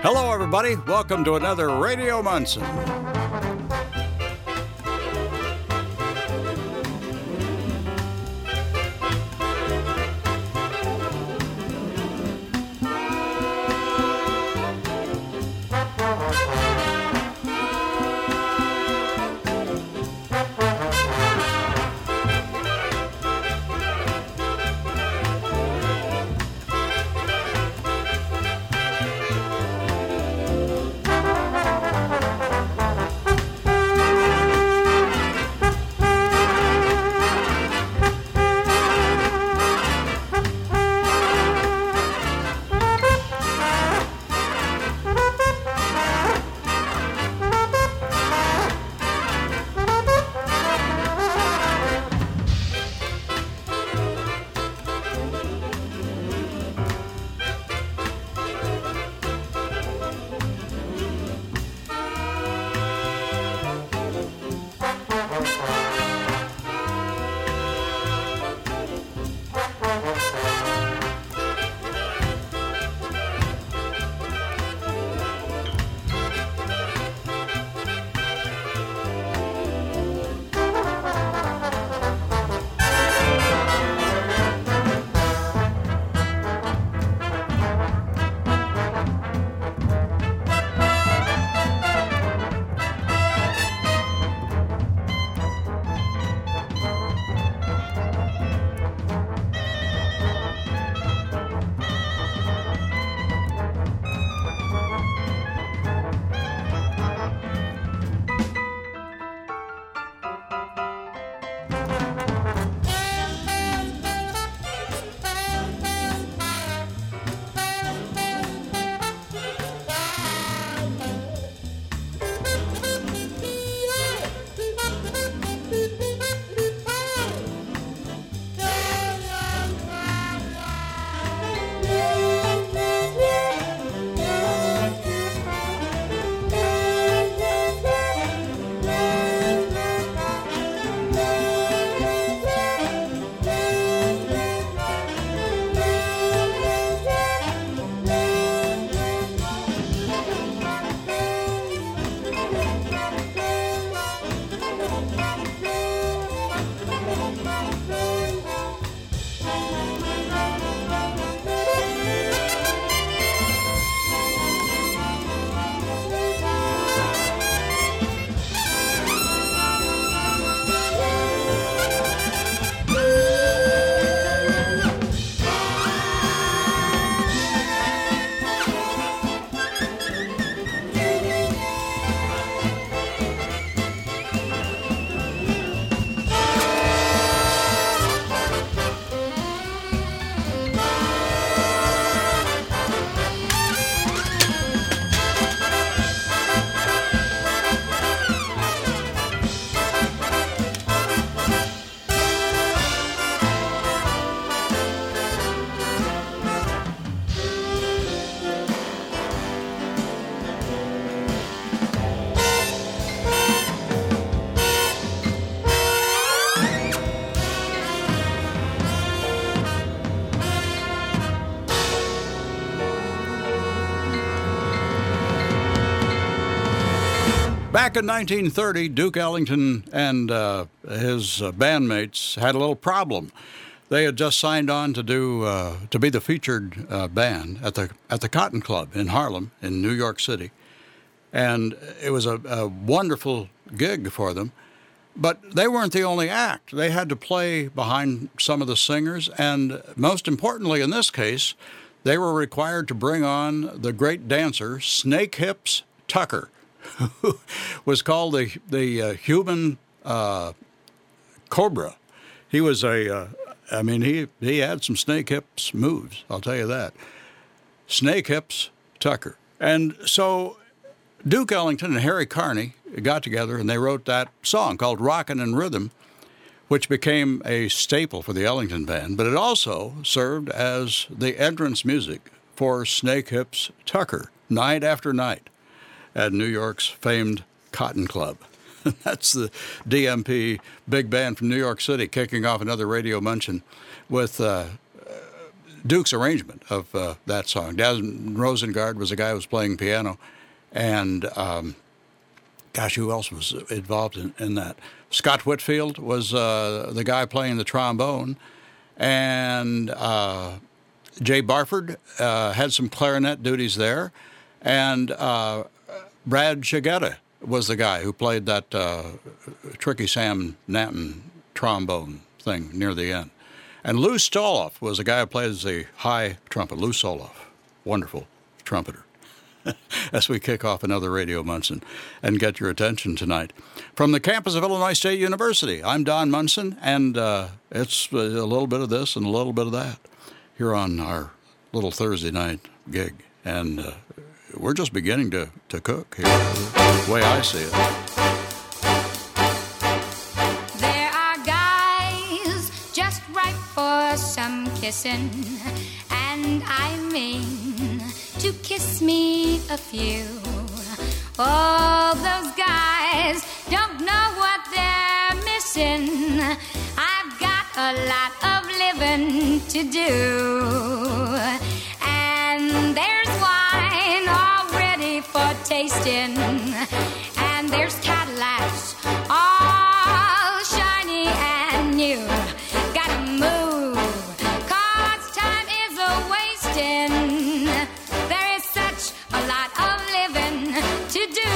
Hello, everybody. Welcome to another Radio Munson. Back in 1930, Duke Ellington and his bandmates had a little problem. They had just signed on to be the featured band at the Cotton Club in Harlem, in New York City, and it was a wonderful gig for them. But they weren't the only act. They had to play behind some of the singers, and most importantly, in this case, they were required to bring on the great dancer Snake Hips Tucker, who was called the human cobra. He was he had some snake hips moves, I'll tell you that. Snake Hips Tucker. And so Duke Ellington and Harry Carney got together and they wrote that song called Rockin' in Rhythm, which became a staple for the Ellington Band, but it also served as the entrance music for Snake Hips Tucker, night after night, at New York's famed Cotton Club. That's the DMP big band from New York City kicking off another Radio Muncheon with Duke's arrangement of that song. Desmond Rosengard was the guy who was playing piano, and gosh, who else was involved in that? Scott Whitfield was the guy playing the trombone, and Jay Barford had some clarinet duties there, and Brad Shigeta was the guy who played that Tricky Sam Nanton trombone thing near the end. And Lou Stoloff was the guy who plays the high trumpet. Lou Stoloff, wonderful trumpeter. As we kick off another Radio Munson and get your attention tonight. From the campus of Illinois State University, I'm Don Munson, and it's a little bit of this and a little bit of that here on our little Thursday night gig. And we're just beginning to cook here, the way I see it. There are guys just right for some kissing, and I mean to kiss me a few. All those guys don't know what they're missing. I've got a lot of living to do, and there's wine all ready for tasting, and there's Cadillacs all shiny and new. Gotta move, 'cause time is a-wasting. There is such a lot of living to do.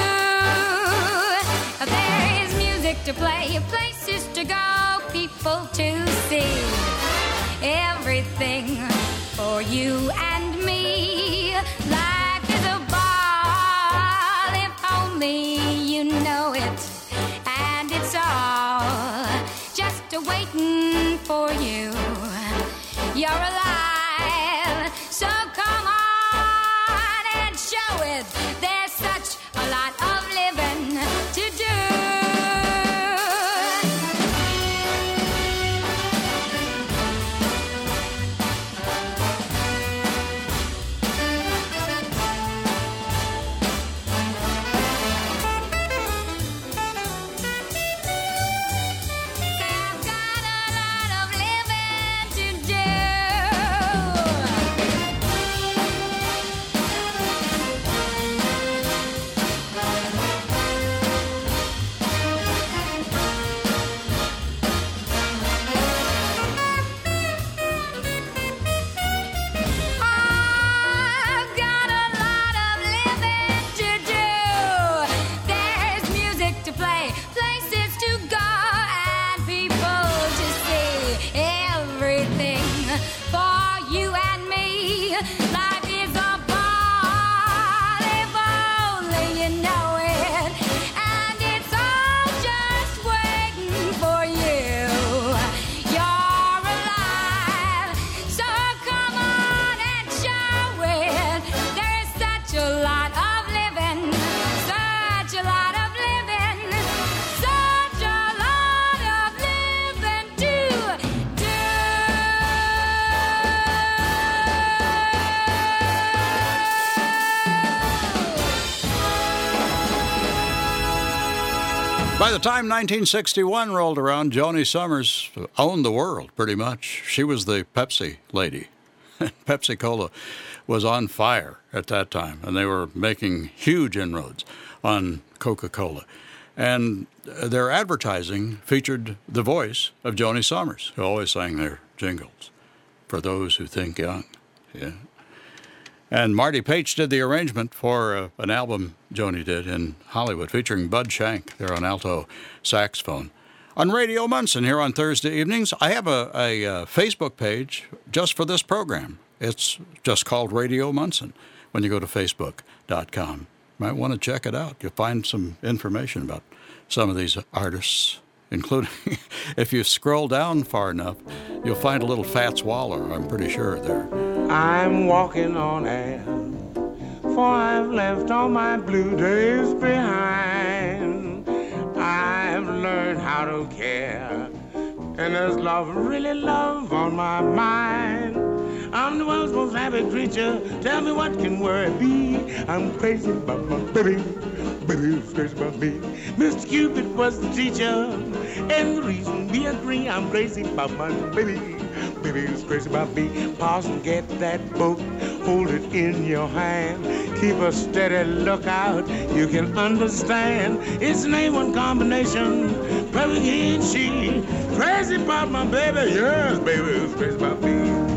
There is music to play, places to go, people to see. Everything for you and me. Life is a ball, if only you know it. And it's all just waiting for you. You're alive, so come on and show it. There's such a lot of living to do. I've got a lot of living to do. I've got a lot of living to do. There's music to play, places to go, and people to see. Everything for you and me. Life is a ball, if only you know it. And it's all just waiting for you. You're alive, so come on and show it. There's such a lot of living, such a lot of living, such a lot of living to do. By the time 1961 rolled around, Joni Summers owned the world pretty much. She was the Pepsi lady. Pepsi-Cola was on fire at that time, and they were making huge inroads on Coca-Cola. And their advertising featured the voice of Joni Summers, who always sang their jingles, "For Those Who Think Young." Yeah. And Marty Paich did the arrangement for an album Joni did in Hollywood, featuring Bud Shank there on alto saxophone. On Radio Munson here on Thursday evenings, I have a Facebook page just for this program. It's just called Radio Munson when you go to Facebook.com. Might want to check it out. You'll find some information about some of these artists, including, if you scroll down far enough, you'll find a little Fats Waller, I'm pretty sure, there. I'm walking on air, for I've left all my blue days behind. I've learned how to care, and there's love, really love on my mind. I'm the world's most happy creature, tell me what can worry be? I'm crazy about my baby, baby's crazy about me. Mr. Cupid was the teacher, and the reason we agree, I'm crazy about my baby. baby is crazy about me. Pause and get that book, hold it in your hand. Keep a steady lookout, you can understand. It's an A1 combination, perfect he and she. Crazy about my baby, yes, baby is crazy about me.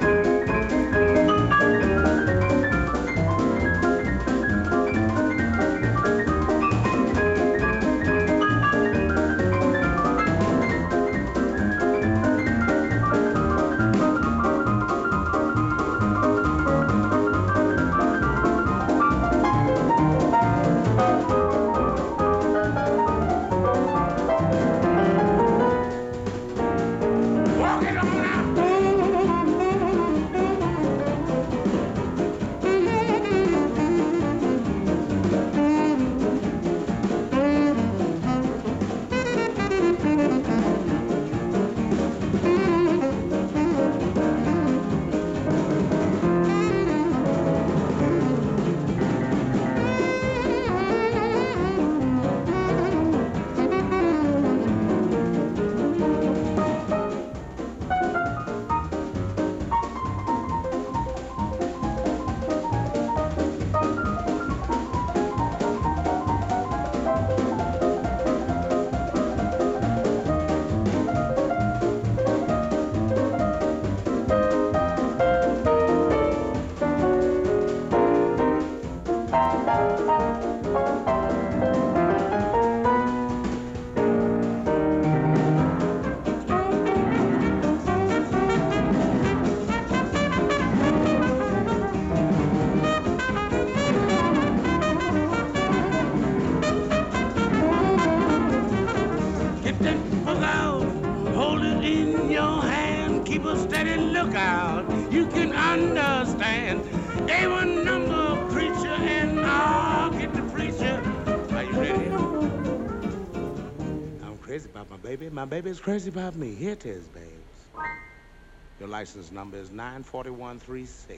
My baby's crazy about me. Here it is, babes. Your license number is 94136.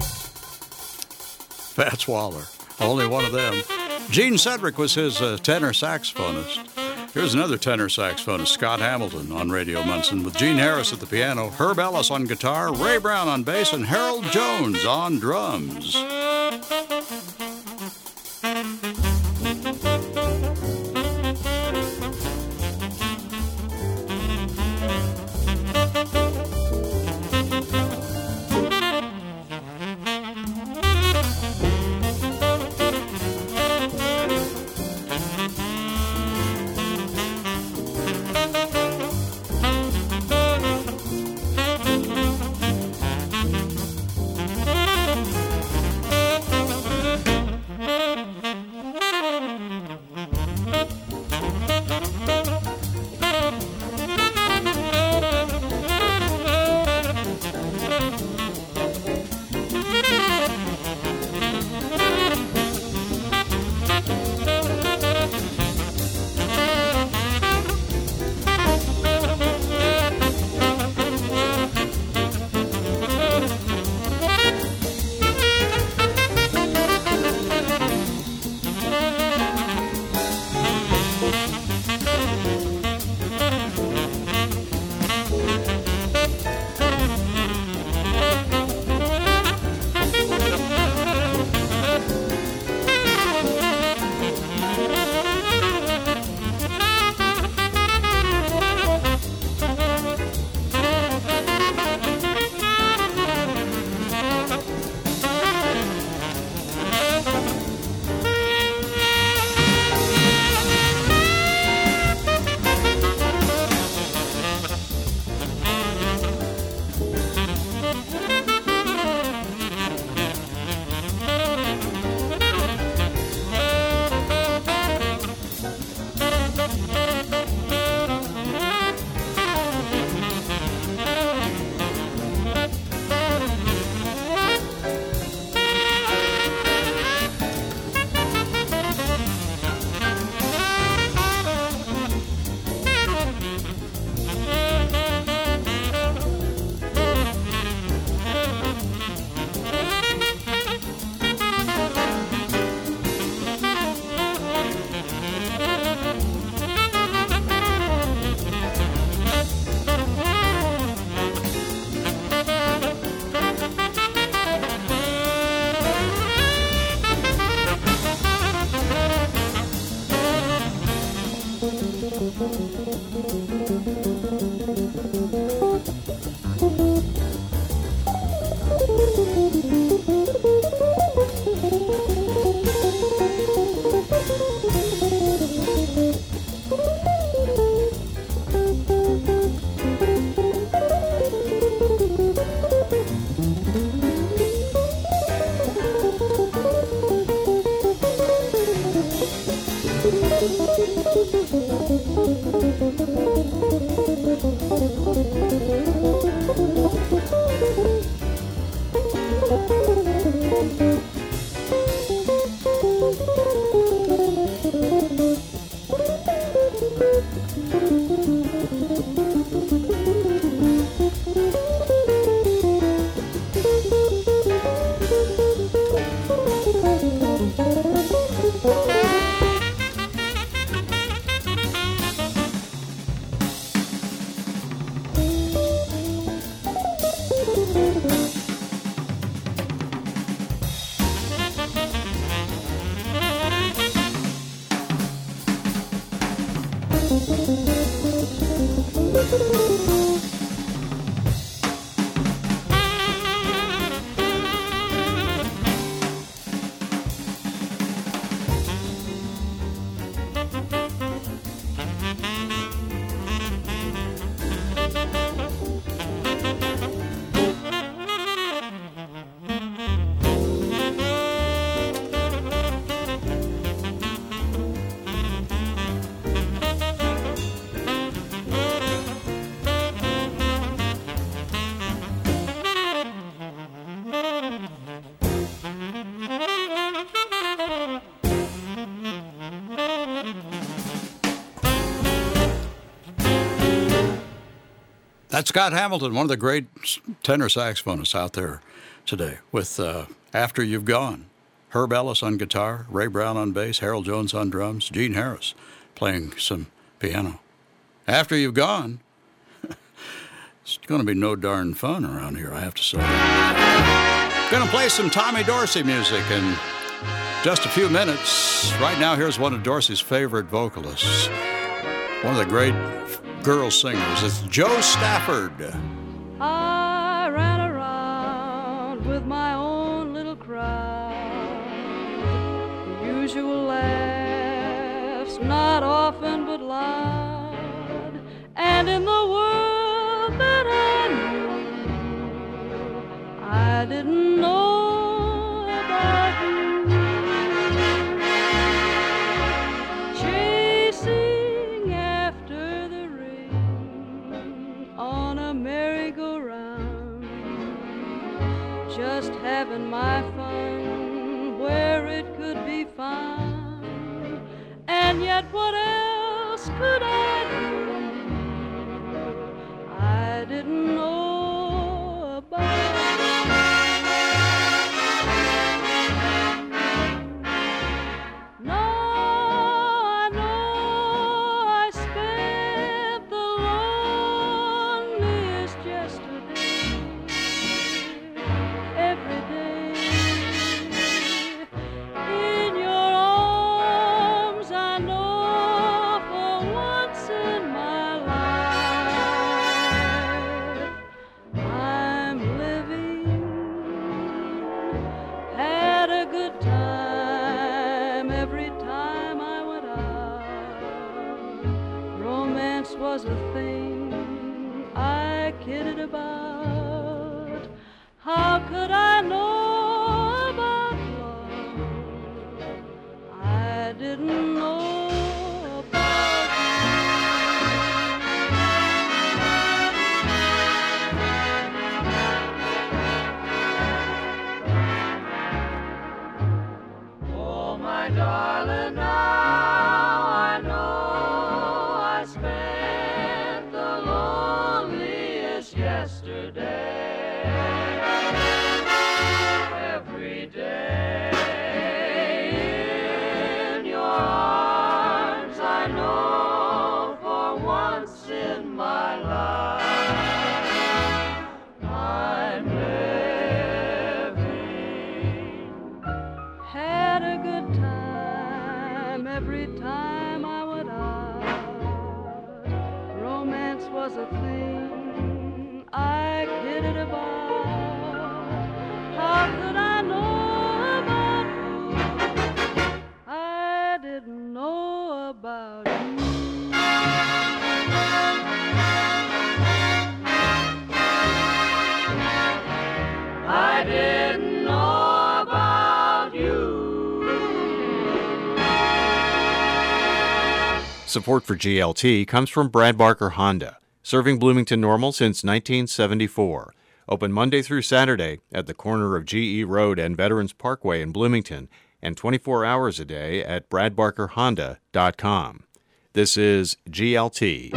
Fats Waller, only one of them. Gene Cedric was his tenor saxophonist. Here's another tenor saxophonist, Scott Hamilton, on Radio Munson, with Gene Harris at the piano, Herb Ellis on guitar, Ray Brown on bass, and Harold Jones on drums. That's Scott Hamilton, one of the great tenor saxophonists out there today, with After You've Gone. Herb Ellis on guitar, Ray Brown on bass, Harold Jones on drums, Gene Harris playing some piano. After You've Gone, it's going to be no darn fun around here, I have to say. Going to play some Tommy Dorsey music in just a few minutes. Right now, here's one of Dorsey's favorite vocalists, one of the great girl singers. It's Jo Stafford. I ran around with my own little crowd. The usual laughs, not often but loud. And in the world that I knew, I didn't know about you. Chasing after the rain on a merry-go-round, just having my fun where it could be found. And yet what else could I do? I didn't know about was a thing I kidded about. How could I know about love? I didn't know about you. Oh, my darling, now I know I spent the loneliest yesterday. Every day in your arms, I know for once in my life I'm living. Had a good time every time I went out. was a thing I kidded about. How could I know about you? I didn't know about you. I didn't know about you. Support for GLT comes from Brad Barker Honda, serving Bloomington Normal since 1974. Open Monday through Saturday at the corner of GE Road and Veterans Parkway in Bloomington, and 24 hours a day at bradbarkerhonda.com. This is GLT.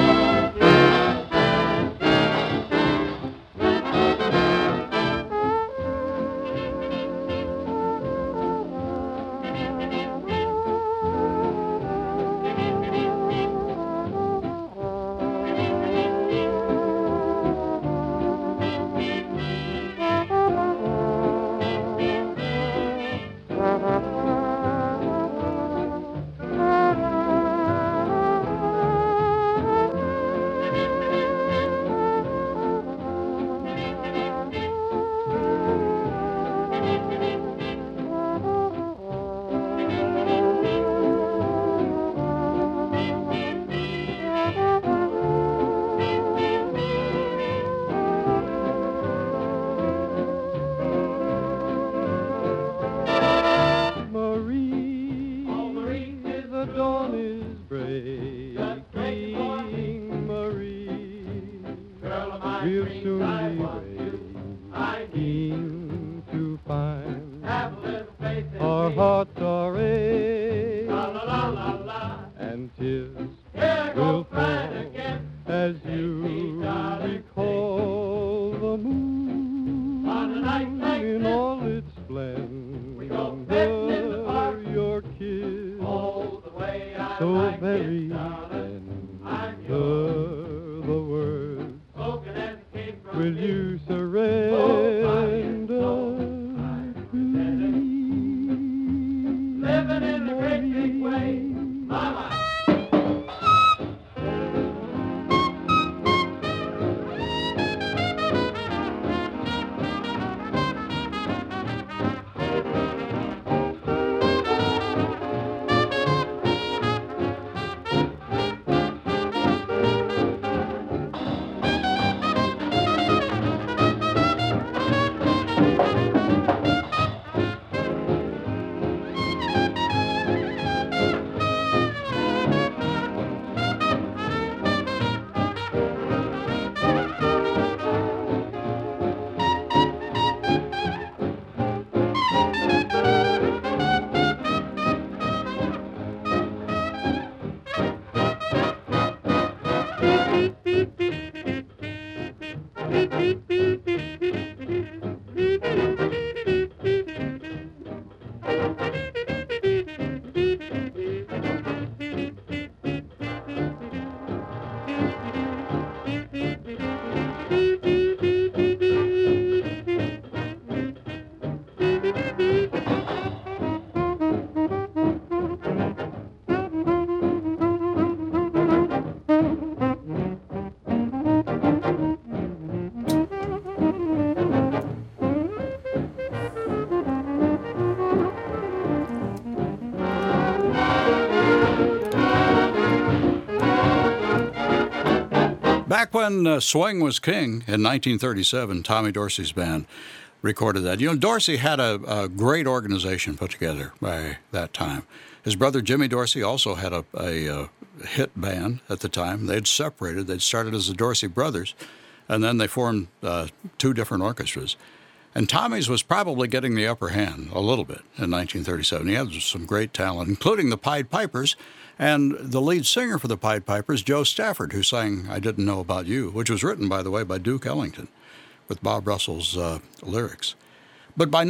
Back when swing was king in 1937, Tommy Dorsey's band recorded that. You know, Dorsey had a great organization put together by that time. His brother Jimmy Dorsey also had a hit band at the time. They'd separated. They'd started as the Dorsey Brothers, and then they formed two different orchestras. And Tommy's was probably getting the upper hand a little bit in 1937. He had some great talent, including the Pied Pipers. And the lead singer for the Pied Pipers, Joe Stafford, who sang I Didn't Know About You, which was written, by the way, by Duke Ellington with Bob Russell's lyrics. But by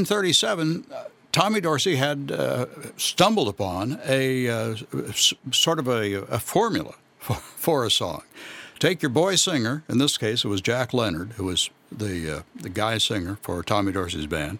1937, Tommy Dorsey had stumbled upon a sort of a formula for a song. Take your boy singer, in this case it was Jack Leonard, who was the guy singer for Tommy Dorsey's band,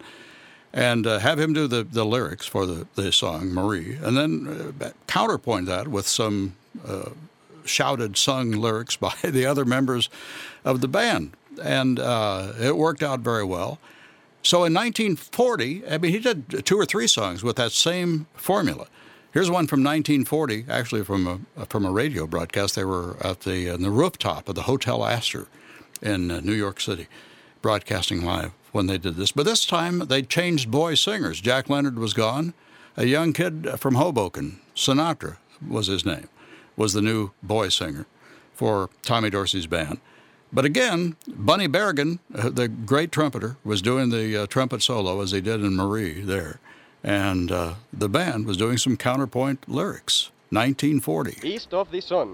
and have him do the lyrics for the song, Marie, and then counterpoint that with some shouted, sung lyrics by the other members of the band. And it worked out very well. So in 1940, I mean, he did 2 or 3 songs with that same formula. Here's one from 1940, actually from a radio broadcast. They were at the rooftop of the Hotel Astor in New York City, broadcasting live when they did this. But this time they changed boy singers. Jack Leonard was gone. A young kid from Hoboken, Sinatra was his name, was the new boy singer for Tommy Dorsey's band. But again, Bunny Berrigan, the great trumpeter, was doing the trumpet solo as he did in Marie there. And the band was doing some counterpoint lyrics. 1940. East of the Sun.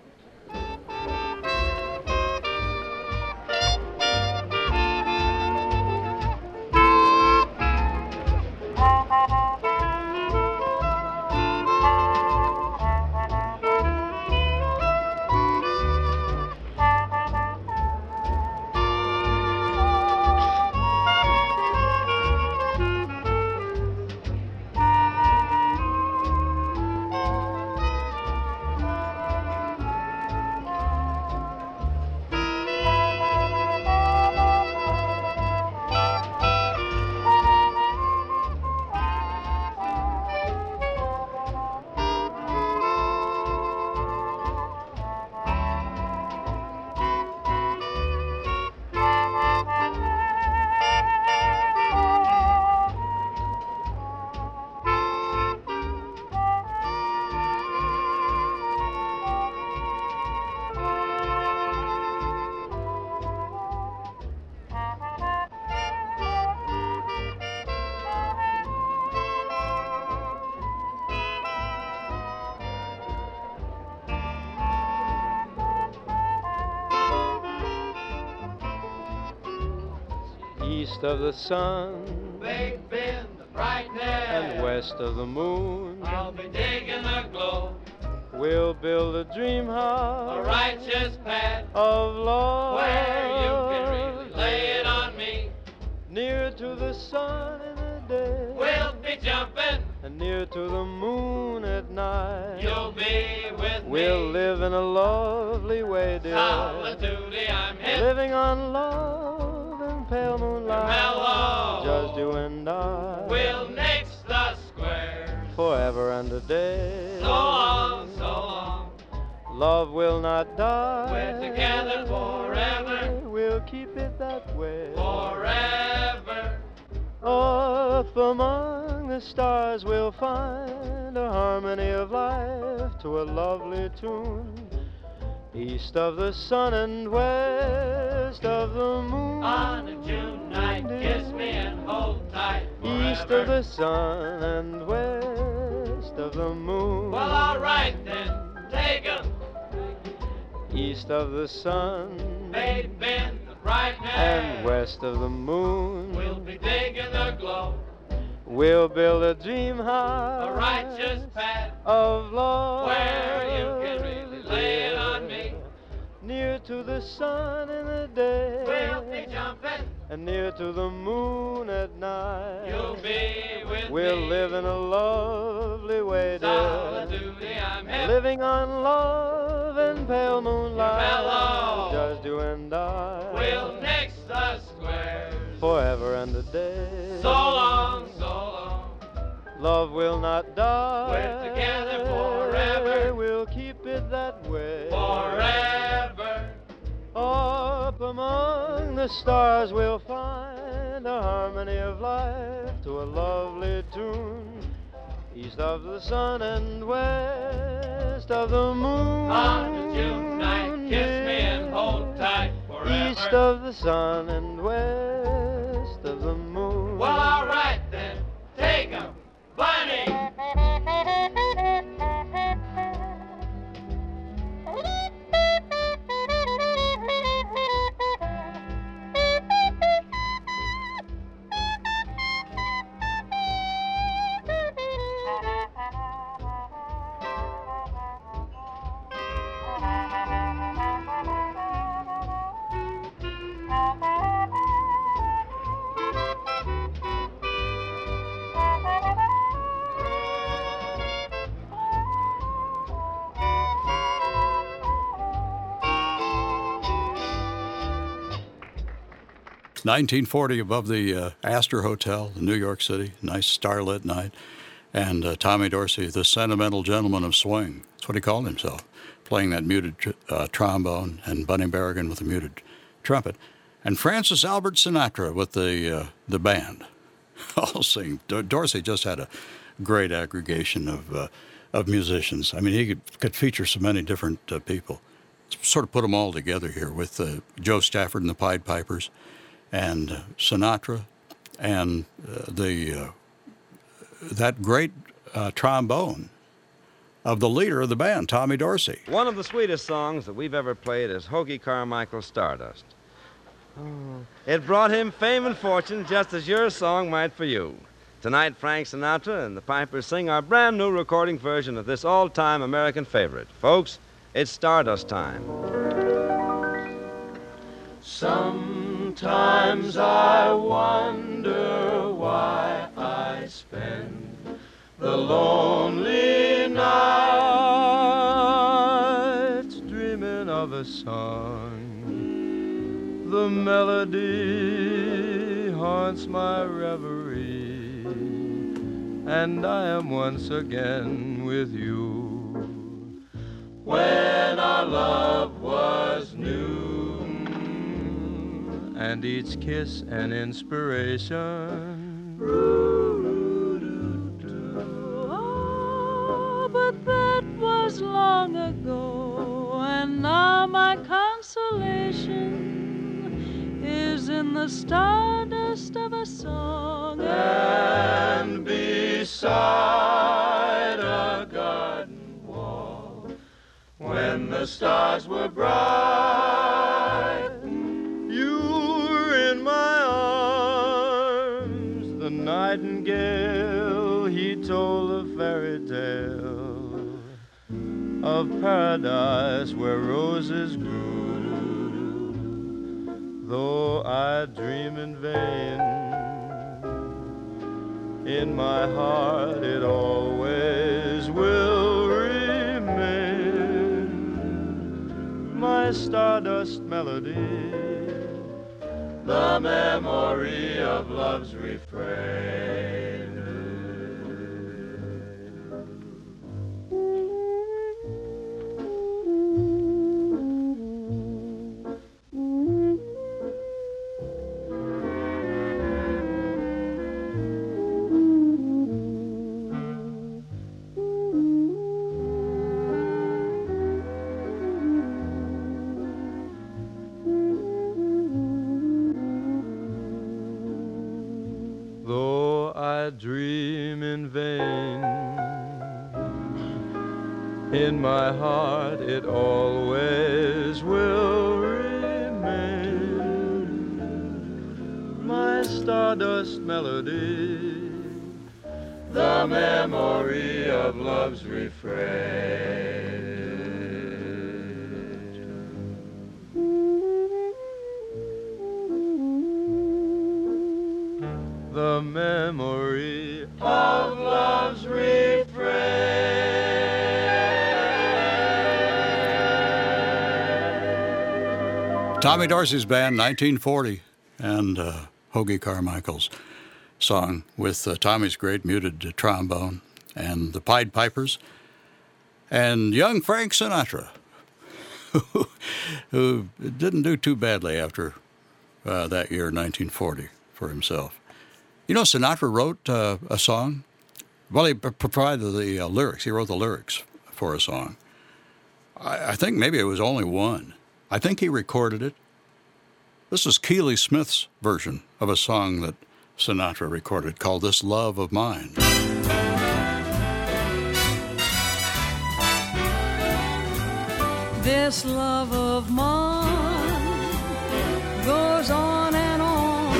East of the sun, Big Ben, the brightness, and west of the moon, I'll be digging the glow, we'll build a dream a house righteous path, of love, where you can really lay it on me. near to the sun in the day, We'll be jumping, and near to the moon at night. you'll be with We'll me. live in a lovely way, dear, Solitude, I'm hip, living on love and pale moonlight, mellow. just you and I, We'll nix the squares. forever and a day. So long, so long. Love will not die. We're together forever. We'll keep it that way. Forever. Up among the stars we'll find a harmony of life to a lovely tune. East of the sun and west of the moon. On a June night, kiss me and hold tight forever. East of the sun and west of the moon. Well, all right then, take 'em. East of the sun They've been the brightness, and west of the moon. we'll be digging the glow, We'll build a dream house a righteous path, of love, where you can really lay it on me. near to the sun in the day, We'll be jumping, and near to the moon at night. you'll be with We'll me. live in a lovely way, dear, Solitude, I'm hip, living on love and pale moonlight, mellow. just you and I, we'll nix the squares. forever and a day. So long, so long. Love will not die. We're together forever. We'll keep it that way. Forever. Up among the stars we'll find a harmony of life to a lovely tune. East of the sun and west of the moon. On a June night, kiss me and hold tight forever. East of the sun and west of the moon. Well, all right then, take 'em, Bunny. 1940 above the Astor Hotel in New York City, nice starlit night. And Tommy Dorsey, the sentimental gentleman of swing. That's what he called himself, playing that muted trombone, and Bunny Berrigan with the muted trumpet. And Francis Albert Sinatra with the band, all singing. Dorsey just had a great aggregation of musicians. I mean, he could feature so many different people. Sort of put them all together here with Joe Stafford and the Pied Pipers, and Sinatra, and that great trombone of the leader of the band, Tommy Dorsey. One of the sweetest songs that we've ever played is Hoagy Carmichael's Stardust. Oh, it brought him fame and fortune just as your song might for you. Tonight, Frank Sinatra and the Pipers sing our brand new recording version of this all-time American favorite. Folks, it's Stardust time. Sometimes I wonder why I spend the lonely nights dreaming of a song. The melody haunts my reverie, and I am once again with you. When our love was new, and each kiss an inspiration. Oh, but that was long ago, and now my consolation is in the stardust of a song. and beside a garden wall, when the stars were bright, You were in my arms. The nightingale, he told a fairy tale of paradise where roses grew. Though I dream in vain, in my heart it always will remain. My stardust melody, the memory of love's refrain. though I dream in vain, in my heart it always will remain. My stardust melody, The memory of love's refrain. the memory Of love's refrain. Tommy Dorsey's band, 1940, and Hoagy Carmichael's song with Tommy's great muted trombone, and the Pied Pipers, and young Frank Sinatra, who didn't do too badly after that year, 1940, for himself. You know, Sinatra wrote a song. Well, he provided the lyrics. He wrote the lyrics for a song. I think maybe it was only one. I think he recorded it. This is Keely Smith's version of a song that Sinatra recorded called This Love of Mine. This love of mine goes on and on,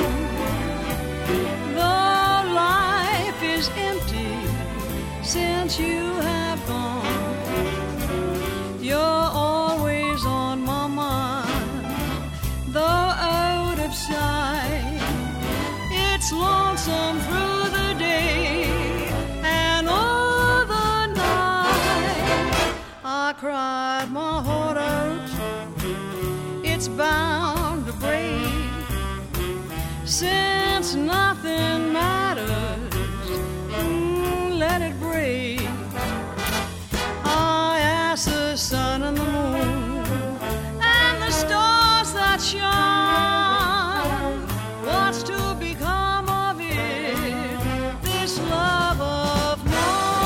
though life is empty since you have gone. You're always on my mind, though out of sight. It's lonesome through the day and all the night. I cried my heart out, it's bound to break. let it break. I ask the sun and the moon and the stars that shine, what's to become of it, this love of mine?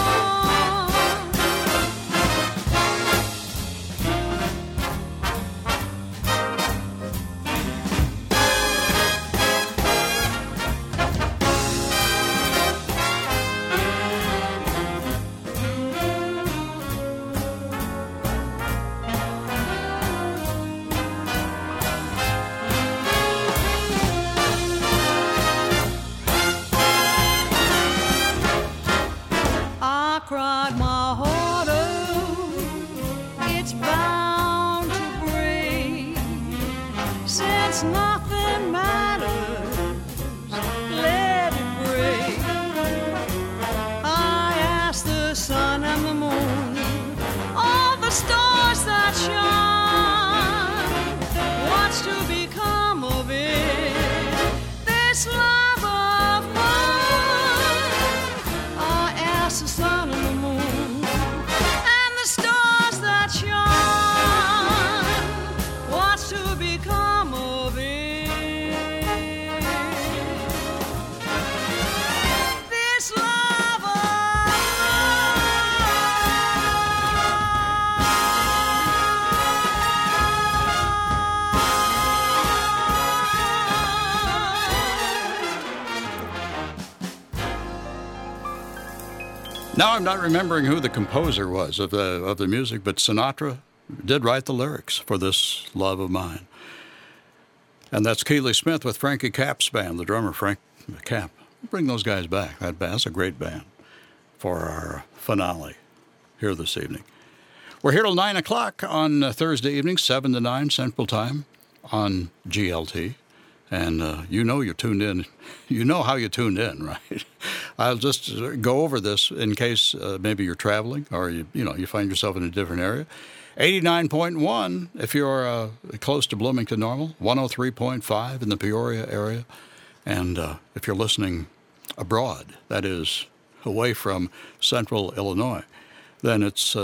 I cried my heart out, it's bound to break. Since nothing matters, let it break. I asked the sun and the moon, all the stars that shine, what's to become of it, this love of mine? I asked the sun and the moon and the stars that shine, what's to become of it, this love of Now I'm not remembering who the composer was of the music, but Sinatra did write the lyrics for this Love of Mine. And that's Keely Smith with Frankie Cap's band, the drummer Frank Cap. Bring those guys back. That's a great band for our finale here this evening. We're here till 9 o'clock on Thursday evening, 7 to 9 Central Time on GLT. And you know you're tuned in. You know how you tuned in, right? I'll just go over this in case maybe you're traveling or you find yourself in a different area. 89.1 if you're close to Bloomington Normal, 103.5 in the Peoria area. And if you're listening abroad, that is away from central Illinois, then it's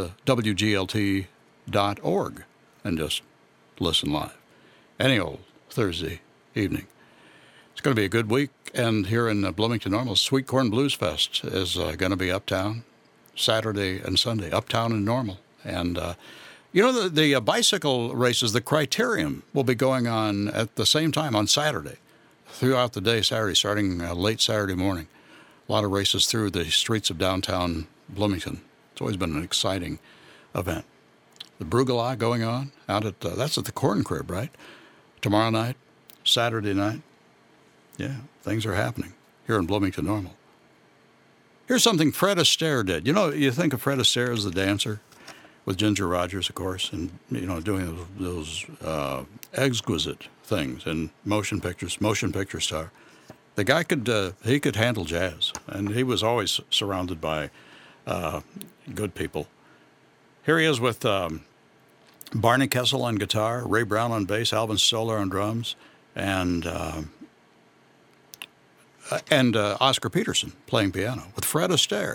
WGLT.org and just listen live. Any old Thursday evening. It's going to be a good week, and here in Bloomington Normal, Sweet Corn Blues Fest is going to be uptown Saturday and Sunday, uptown and Normal. And the bicycle races, the Criterium, will be going on at the same time on Saturday, throughout the day, Saturday, starting late Saturday morning. A lot of races through the streets of downtown Bloomington. It's always been an exciting event. The Brugala going on out at, that's at the Corn Crib, right? Tomorrow night. Saturday night. Yeah, things are happening here in Bloomington Normal. Here's something Fred Astaire did. You think of Fred Astaire as the dancer with Ginger Rogers, of course, and, doing those exquisite things in motion picture star. The guy could handle jazz, and he was always surrounded by good people. Here he is with Barney Kessel on guitar, Ray Brown on bass, Alvin Stoller on drums, and Oscar Peterson playing piano with Fred Astaire.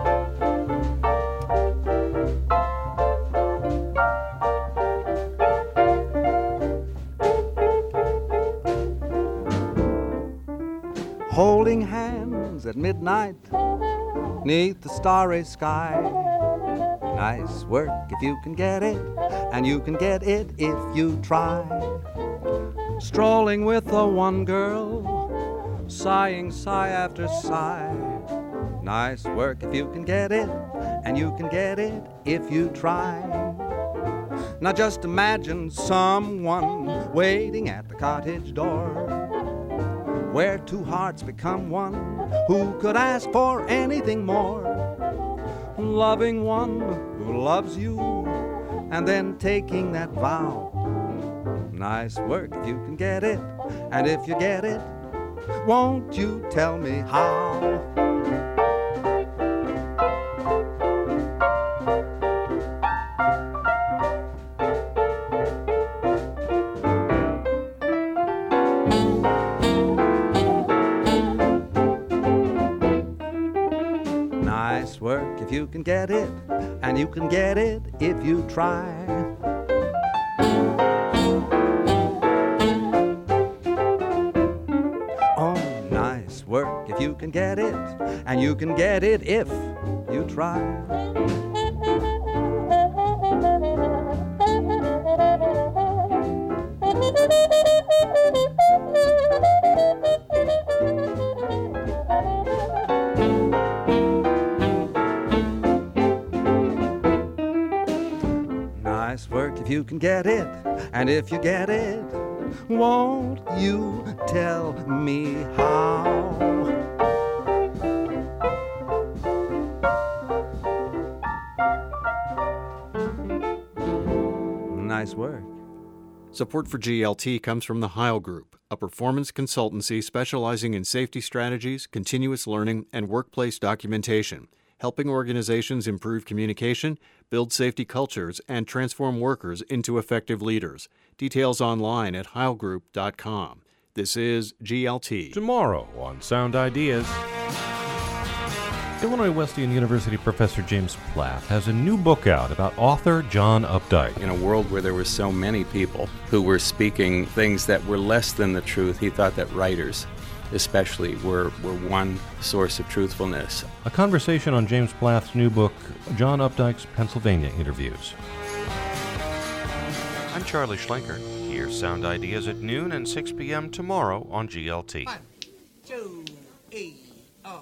Holding hands at midnight 'neath the starry sky. Nice work if you can get it, and you can get it if you try. Strolling with the one girl, sighing sigh after sigh. Nice work if you can get it, and you can get it if you try. Now just imagine someone waiting at the cottage door, where two hearts become one. Who could ask for anything more? Loving one who loves you, and then taking that vow. Nice work if you can get it, and if you get it, won't you tell me how? Nice work if you can get it, and you can get it if you try. Oh, nice work if you can get it, and you can get it if you try. Nice work if you can get it, and if you get it, won't you tell me how? Nice work. Support for GLT comes from the Heil Group, a performance consultancy specializing in safety strategies, continuous learning, and workplace documentation, helping organizations improve communication, build safety cultures, and transform workers into effective leaders. Details online at heilgroup.com. This is GLT. Tomorrow on Sound Ideas, Illinois Wesleyan University professor James Plath has a new book out about author John Updike. In a world where there were so many people who were speaking things that were less than the truth, he thought that writers especially were one source of truthfulness. A conversation on James Plath's new book, John Updike's Pennsylvania Interviews. I'm Charlie Schlenker. Here's Sound Ideas at noon and 6 p.m. tomorrow on GLT. 1, 2, 3, 4.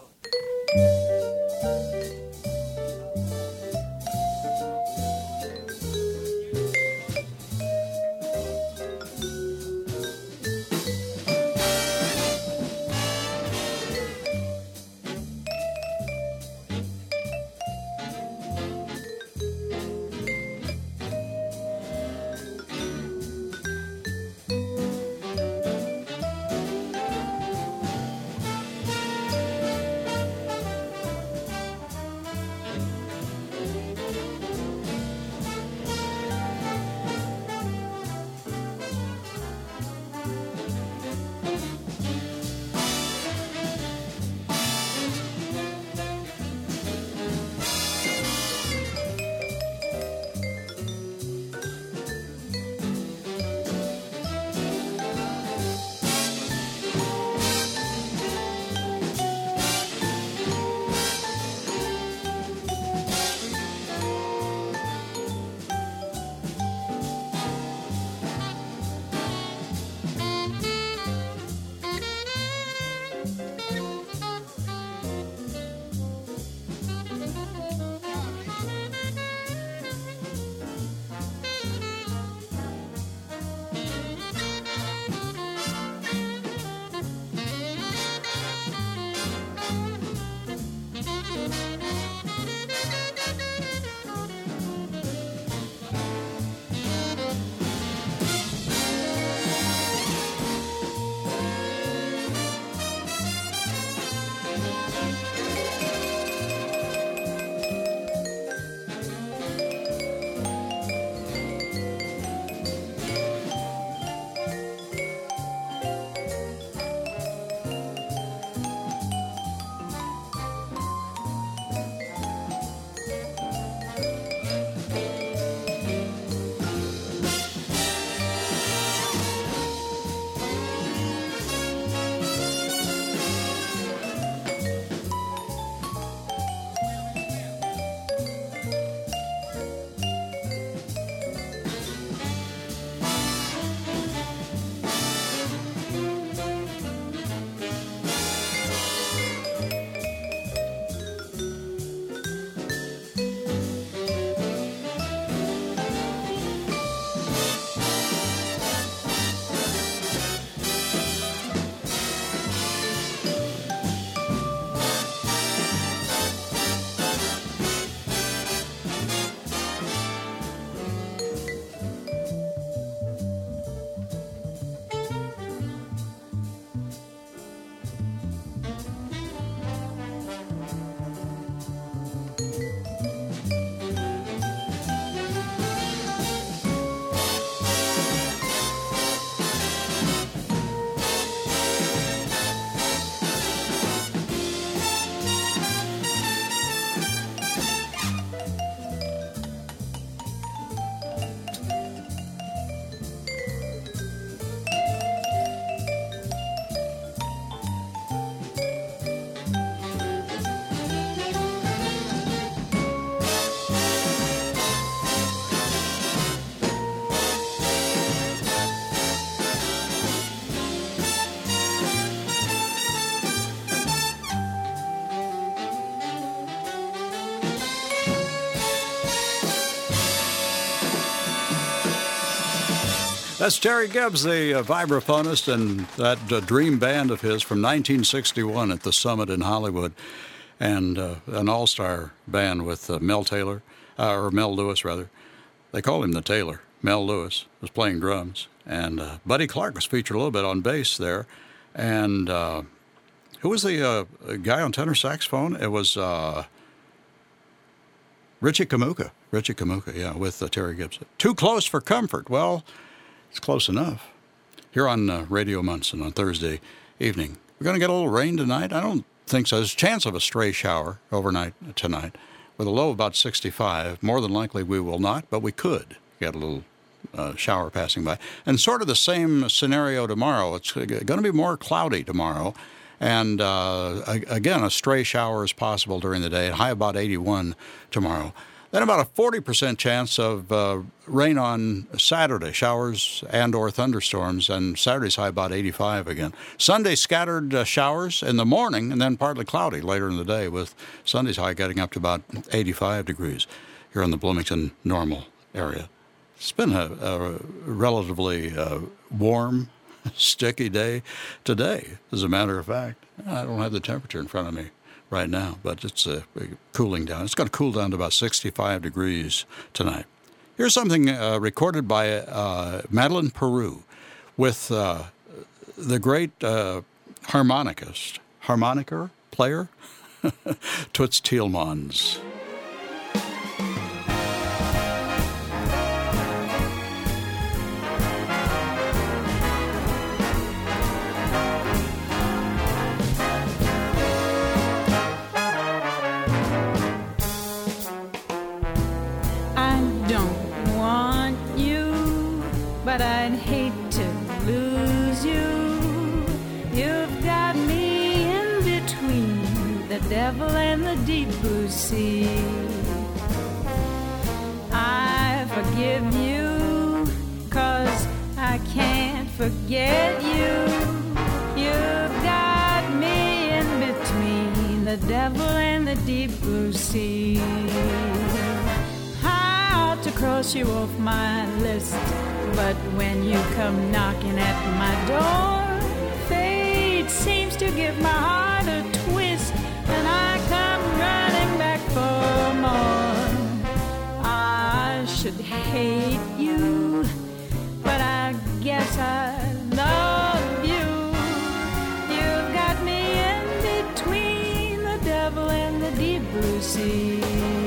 That's Terry Gibbs, the vibraphonist, and that dream band of his from 1961 at the Summit in Hollywood, and an all-star band with Mel Lewis, rather. They call him the Taylor. Mel Lewis was playing drums, and Buddy Clark was featured a little bit on bass there. And who was the guy on tenor saxophone? It was Richie Kamuka. Richie Kamuka, yeah, with Terry Gibbs. Too Close for Comfort. Well, it's close enough. Here on Radio Munson on Thursday evening. We're going to get a little rain tonight. I don't think so. There's a chance of a stray shower overnight tonight with a low of about 65. More than likely we will not, but we could get a little shower passing by. And sort of the same scenario tomorrow. It's going to be more cloudy tomorrow. And again, a stray shower is possible during the day, at high about 81 tomorrow. Then about a 40% chance of rain on Saturday, showers and or thunderstorms, and Saturday's high about 85 again. Sunday, scattered showers in the morning and then partly cloudy later in the day, with Sunday's high getting up to about 85 degrees here in the Bloomington Normal area. It's been a relatively warm, sticky day today, as a matter of fact. I don't have the temperature in front of me right now, but it's cooling down. It's going to cool down to about 65 degrees tonight. Here's something recorded by Madeline Peru with the great harmonica player, Toots Thielemans. But I'd hate to lose you. You've got me in between the devil and the deep blue sea. I forgive you, 'cause I can't forget you. You've got me in between the devil and the deep blue sea. How to cross you off my list, but when you come knocking at my door, fate seems to give my heart a twist, and I come running back for more. I should hate you, but I guess I love you. You've got me in between the devil and the deep blue sea.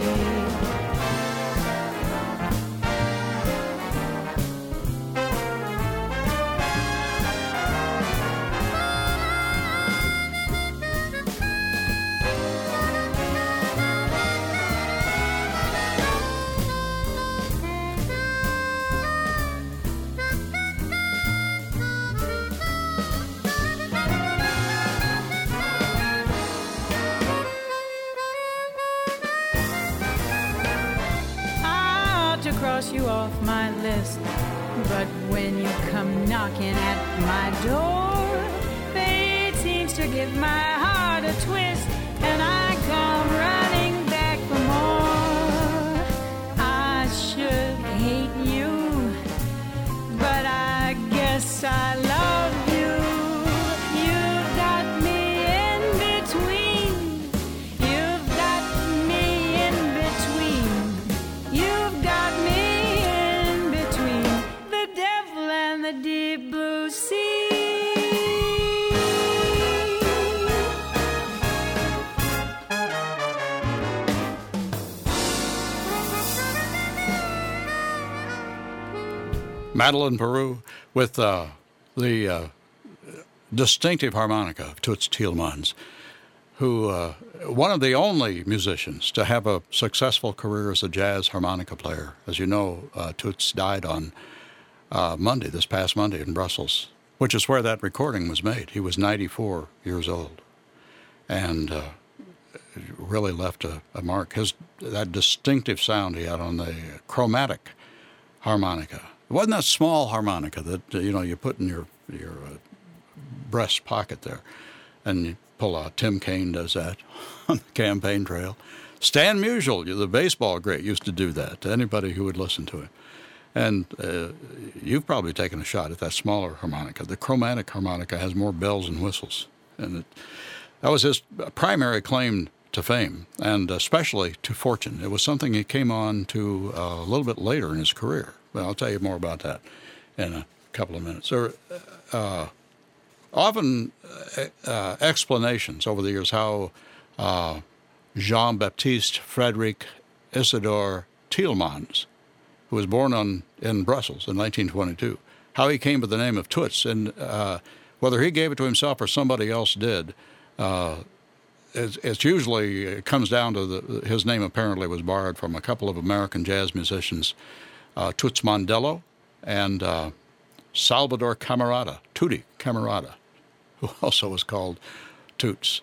Cross you off my list, but when you come knocking at my door, fate seems to give my heart a twist, and I come running back for more. I should hate you, but I guess I love you. You've got me in between. You've got me in between. You've got me in between the devil and the deep blue sea. Madeline Peru with the distinctive harmonica of Toots Thielemans, who one of the only musicians to have a successful career as a jazz harmonica player. As you know, Toots died on Monday, this past Monday in Brussels, which is where that recording was made. He was 94 years old, and really left a mark. That distinctive sound he had on the chromatic harmonica. It wasn't that small harmonica that you put in your breast pocket there, and you pull out. Tim Kaine does that on the campaign trail. Stan Musial, the baseball great, used to do that to anybody who would listen to him. And you've probably taken a shot at that smaller harmonica. The chromatic harmonica has more bells and whistles. And that was his primary claim to fame, and especially to fortune. It was something he came on to a little bit later in his career. But I'll tell you more about that in a couple of minutes. There are often explanations over the years how Jean-Baptiste Frédéric Isidore Tielmans, who was born in Brussels in 1922, how he came by the name of Toots, and whether he gave it to himself or somebody else did, it's usually, it comes down to his name apparently was borrowed from a couple of American jazz musicians, Toots Mondello and Salvador Camarada, Tootie Camarada, who also was called Toots.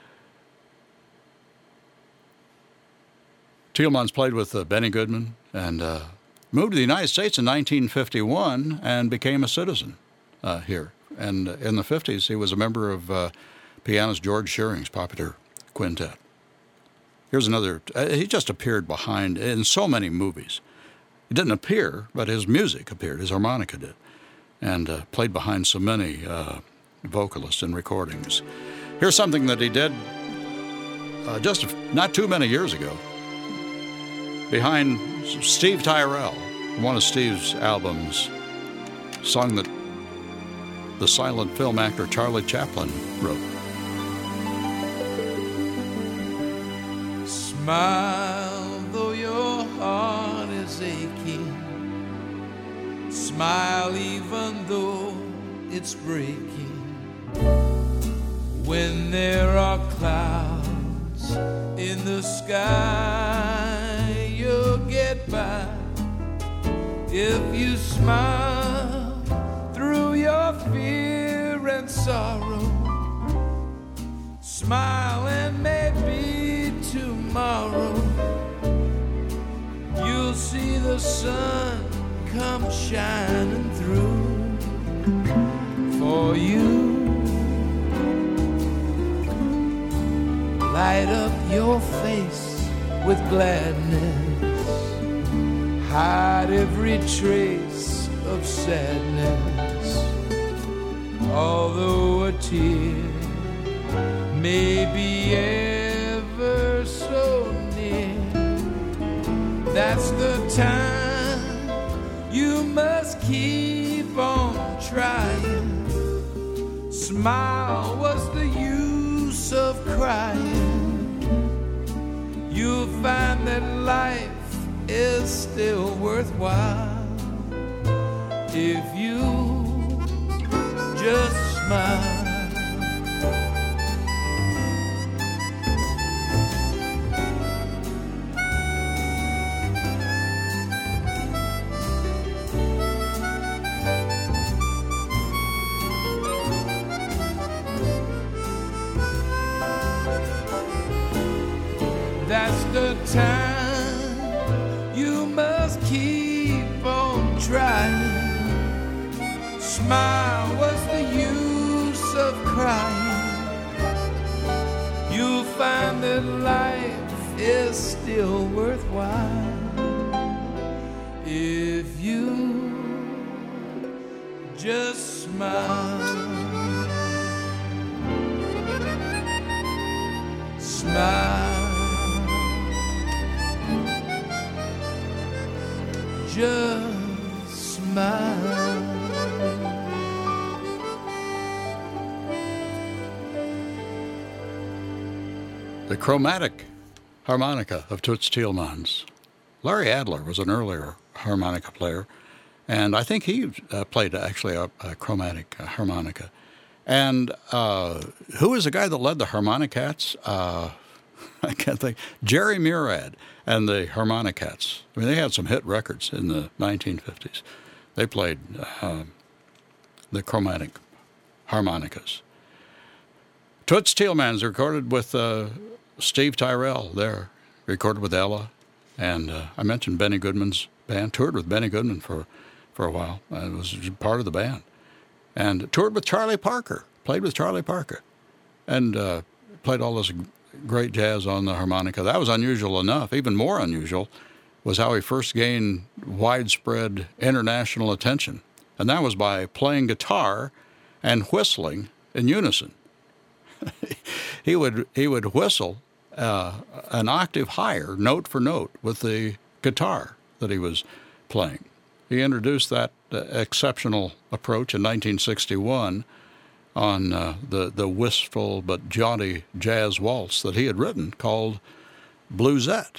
Tielmans played with Benny Goodman and moved to the United States in 1951 and became a citizen here. And in the 50s, he was a member of pianist George Shearing's popular quintet. Here's another. He just appeared behind in so many movies. He didn't appear, but his music appeared. His harmonica did, and played behind so many vocalists in recordings. Here's something that he did just not too many years ago. Behind Steve Tyrell, one of Steve's albums, a song that the silent film actor Charlie Chaplin wrote. Smile though your heart is aching. Smile even though it's breaking. When there are clouds in the sky, you'll get by. If you smile through your fear and sorrow, smile and maybe tomorrow you'll see the sun come shining through for you. Light up your face with gladness, hide every trace of sadness. Although a tear may be ever so near, that's the time you must keep on trying. Smile, what's the use of crying? You'll find that life is still worthwhile if you just smile. That's the time you must keep on trying. Smile, what's the use of crying? You'll find that life is still worthwhile if you just smile. Smile. Just smile. The chromatic harmonica of Toots Tielmans. Larry Adler was an earlier harmonica player, and I think he played actually a chromatic harmonica. And who is the guy that led the Harmonicats? I can't think. Jerry Murad and the Harmonicats. I mean, they had some hit records in the 1950s. They played the chromatic harmonicas. Toots Tielmans recorded with Steve Tyrell there, recorded with Ella, and I mentioned Benny Goodman's band, toured with Benny Goodman for a while. It was part of the band. And toured with Charlie Parker, played with Charlie Parker, and played all this great jazz on the harmonica. That was unusual enough, even more unusual, was how he first gained widespread international attention, and that was by playing guitar and whistling in unison. He would whistle an octave higher, note for note, with the guitar that he was playing. He introduced that exceptional approach in 1961 on the wistful but jaunty jazz waltz that he had written called Bluesette.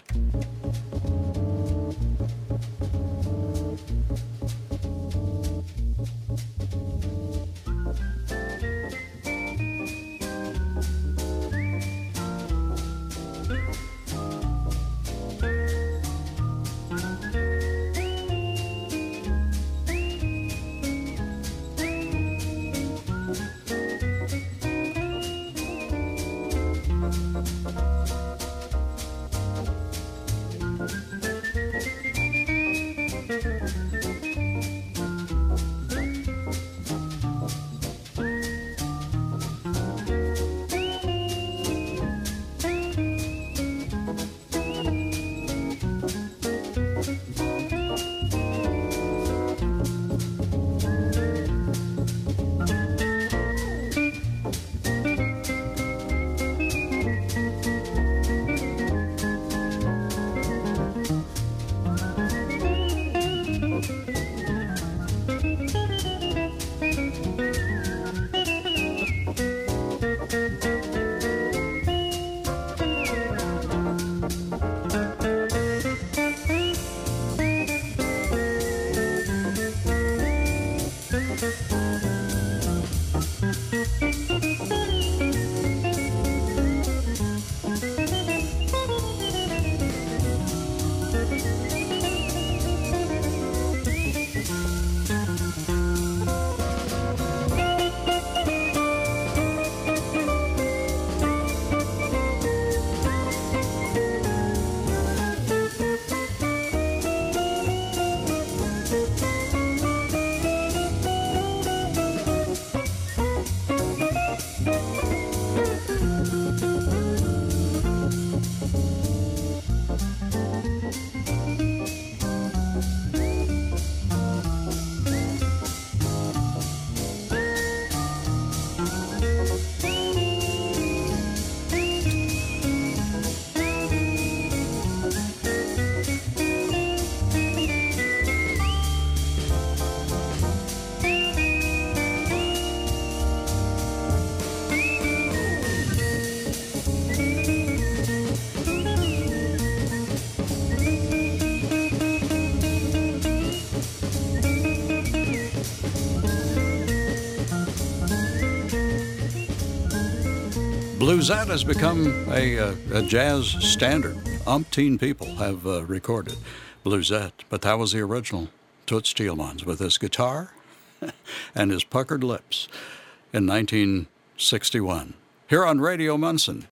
Bluesette has become a jazz standard. Umpteen people have recorded Bluesette, but that was the original Toots Thielemans with his guitar and his puckered lips in 1961. Here on Radio Munson.